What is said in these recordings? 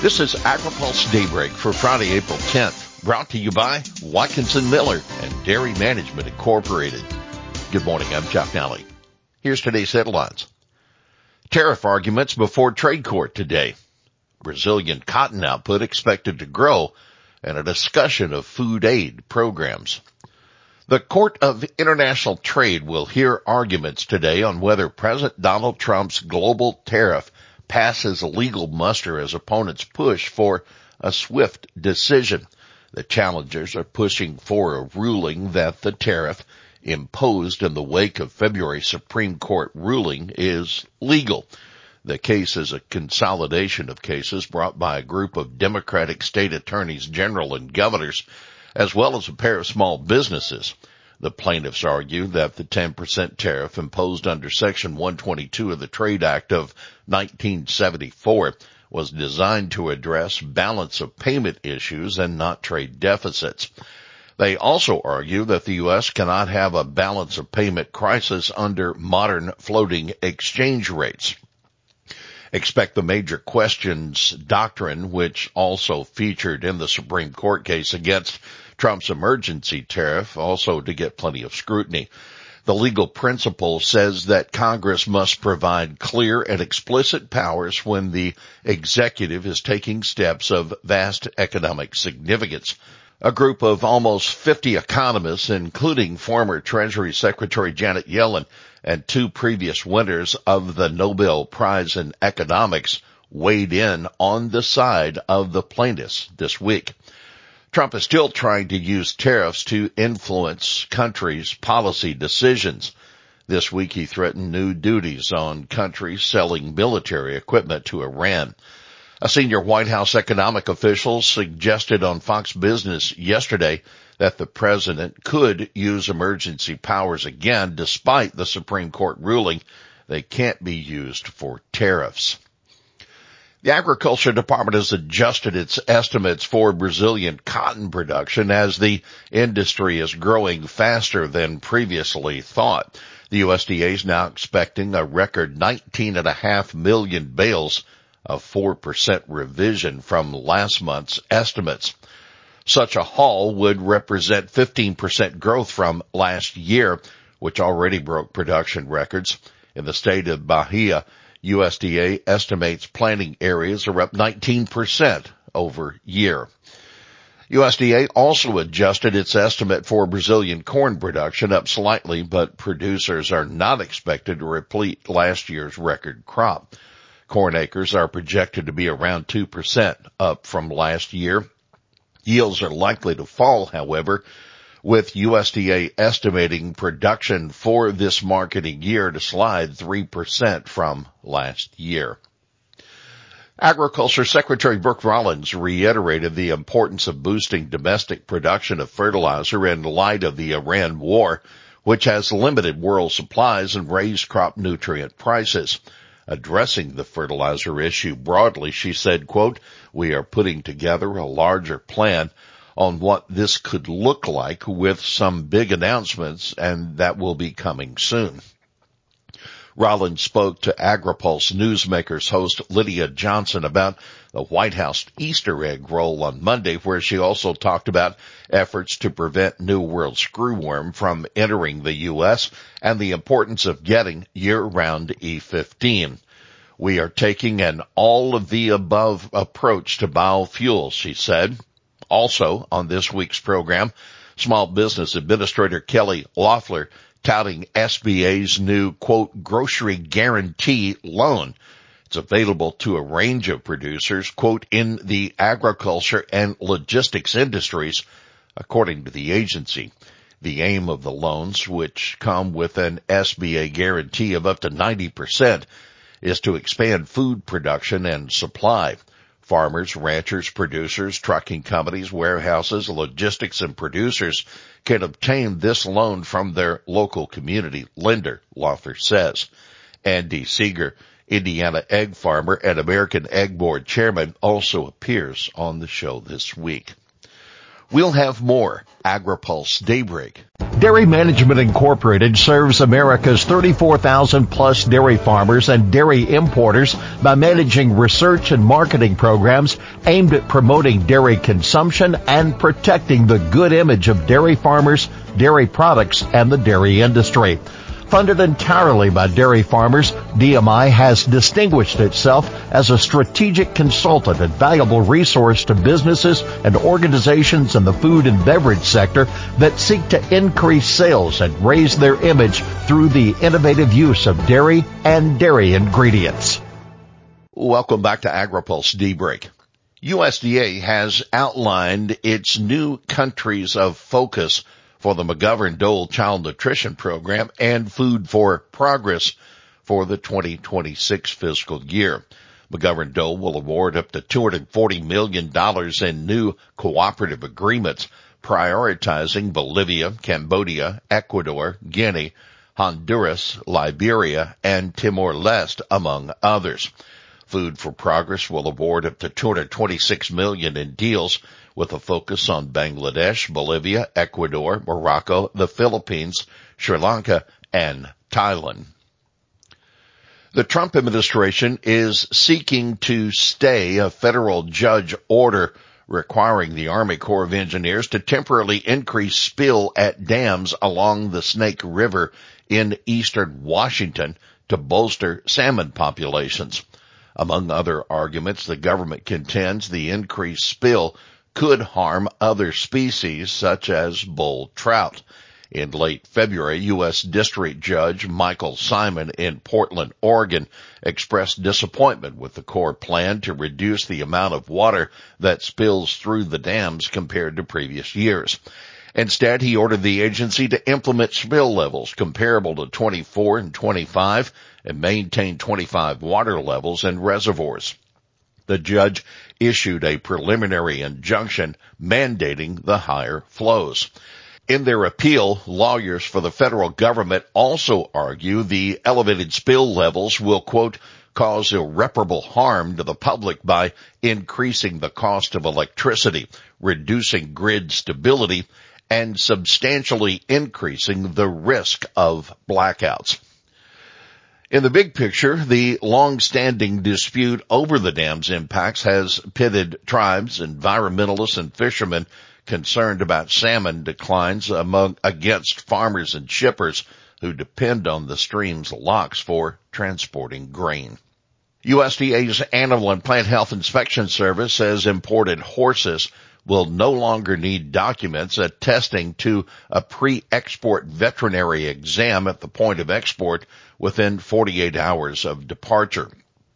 This is AgriPulse Daybreak for Friday, April 10th, brought to you by Watkinson Miller and Dairy Management Incorporated. Good morning, I'm Jeff Nally. Here's today's headlines. Tariff arguments before trade court today. Brazilian cotton output expected to grow, and a discussion of food aid programs. The Court of International Trade will hear arguments today on whether President Donald Trump's global tariff passes legal muster as opponents push for a swift decision. The challengers are pushing for a ruling that the tariff imposed in the wake of February Supreme Court ruling is legal. The case is a consolidation of cases brought by a group of Democratic state attorneys general and governors, as well as a pair of small businesses. The plaintiffs argue that the 10% tariff imposed under Section 122 of the Trade Act of 1974 was designed to address balance of payment issues and not trade deficits. They also argue that the U.S. cannot have a balance of payment crisis under modern floating exchange rates. Expect the major questions doctrine, which also featured in the Supreme Court case against Trump's emergency tariff, also to get plenty of scrutiny. The legal principle says that Congress must provide clear and explicit powers when the executive is taking steps of vast economic significance. A group of almost 50 economists, including former Treasury Secretary Janet Yellen and two previous winners of the Nobel Prize in Economics, weighed in on the side of the plaintiffs this week. Trump is still trying to use tariffs to influence countries' policy decisions. This week he threatened new duties on countries selling military equipment to Iran. A senior White House economic official suggested on Fox Business yesterday that the president could use emergency powers again despite the Supreme Court ruling they can't be used for tariffs. The Agriculture Department has adjusted its estimates for Brazilian cotton production as the industry is growing faster than previously thought. The USDA is now expecting a record 19.5 million bales, a 4% revision from last month's estimates. Such a haul would represent 15% growth from last year, which already broke production records. In the state of Bahia, USDA estimates planting areas are up 19% over year. USDA also adjusted its estimate for Brazilian corn production up slightly, but producers are not expected to repeat last year's record crop. Corn acres are projected to be around 2% up from last year. Yields are likely to fall, however, with USDA estimating production for this marketing year to slide 3% from last year. Agriculture Secretary Brooke Rollins reiterated the importance of boosting domestic production of fertilizer in light of the Iran war, which has limited world supplies and raised crop nutrient prices. Addressing the fertilizer issue broadly, she said, quote, "We are putting together a larger plan on what this could look like with some big announcements, and that will be coming soon." Rollins spoke to AgriPulse Newsmakers host Lydia Johnson about the White House Easter egg roll on Monday, where she also talked about efforts to prevent New World screwworm from entering the U.S. and the importance of getting year-round E15. "We are taking an all-of-the-above approach to biofuels," she said. Also, on this week's program, Small Business Administrator Kelly Loeffler touting SBA's new, quote, grocery guarantee loan. It's available to a range of producers, quote, in the agriculture and logistics industries, according to the agency. The aim of the loans, which come with an SBA guarantee of up to 90%, is to expand food production and supply. Farmers, ranchers, producers, trucking companies, warehouses, logistics, and producers can obtain this loan from their local community lender, Loeffler says. Andy Seeger, Indiana egg farmer and American Egg Board chairman, also appears on the show this week. We'll have more AgriPulse Daybreak. Dairy Management Incorporated serves America's 34,000 plus dairy farmers and dairy importers by managing research and marketing programs aimed at promoting dairy consumption and protecting the good image of dairy farmers, dairy products, and the dairy industry. Funded entirely by dairy farmers, DMI has distinguished itself as a strategic consultant and valuable resource to businesses and organizations in the food and beverage sector that seek to increase sales and raise their image through the innovative use of dairy and dairy ingredients. Welcome back to AgriPulse Daybreak. USDA has outlined its new countries of focus for the McGovern-Dole Child Nutrition Program and Food for Progress for the 2026 fiscal year. McGovern-Dole will award up to $240 million in new cooperative agreements, prioritizing Bolivia, Cambodia, Ecuador, Guinea, Honduras, Liberia, and Timor-Leste, among others. Food for Progress will award up to $226 million in deals with a focus on Bangladesh, Bolivia, Ecuador, Morocco, the Philippines, Sri Lanka, and Thailand. The Trump administration is seeking to stay a federal judge order requiring the Army Corps of Engineers to temporarily increase spill at dams along the Snake River in eastern Washington to bolster salmon populations. Among other arguments, the government contends the increased spill could harm other species such as bull trout. In late February, U.S. District Judge Michael Simon in Portland, Oregon, expressed disappointment with the Corps' plan to reduce the amount of water that spills through the dams compared to previous years. Instead, he ordered the agency to implement spill levels comparable to 24 and 25 and maintain 25 water levels in reservoirs. The judge issued a preliminary injunction mandating the higher flows. In their appeal, lawyers for the federal government also argue the elevated spill levels will, quote, cause irreparable harm to the public by increasing the cost of electricity, reducing grid stability, and substantially increasing the risk of blackouts. In the big picture, the long-standing dispute over the dam's impacts has pitted tribes, environmentalists, and fishermen concerned about salmon declines against farmers and shippers who depend on the stream's locks for transporting grain. USDA's Animal and Plant Health Inspection Service says imported horses will no longer need documents attesting to a pre-export veterinary exam at the point of export within 48 hours of departure.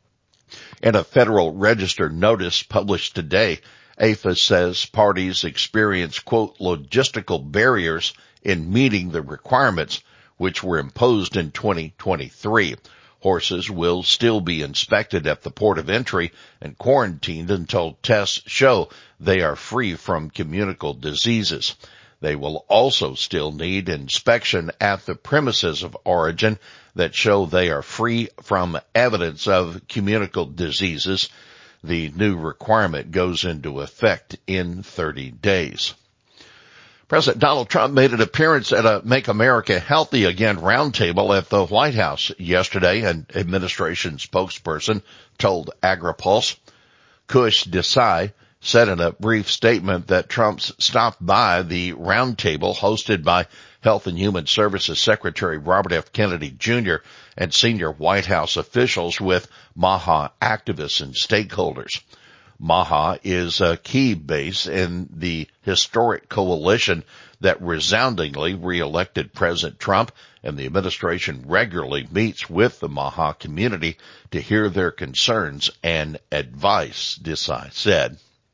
In a Federal Register notice published today, APHIS says parties experience, quote, logistical barriers in meeting the requirements which were imposed in 2023. Horses will still be inspected at the port of entry and quarantined until tests show they are free from communicable diseases. They will also still need inspection at the premises of origin that show they are free from evidence of communicable diseases. The new requirement goes into effect in 30 days. President Donald Trump made an appearance at a Make America Healthy Again roundtable at the White House yesterday, an administration spokesperson told AgriPulse. Kush Desai said in a brief statement that Trump's stopped by the roundtable hosted by Health and Human Services Secretary Robert F. Kennedy Jr. and senior White House officials with MAHA activists and stakeholders. MAHA is a key base in the historic coalition that resoundingly reelected President Trump, and the administration regularly meets with the MAHA community to hear their concerns and advice, Desai said.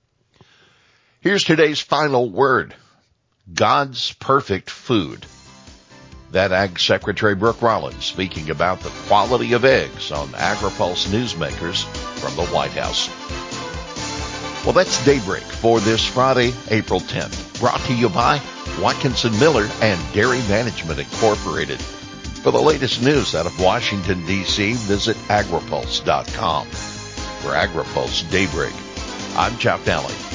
Here's today's final word: God's perfect food. That Ag Secretary Brooke Rollins speaking about the quality of eggs on AgriPulse Newsmakers from the White House. Well, that's Daybreak for this Friday, April 10th. Brought to you by Watkinson Miller and Dairy Management Incorporated. For the latest news out of Washington, D.C., visit agripulse.com. For AgriPulse Daybreak, I'm Chuck Nally.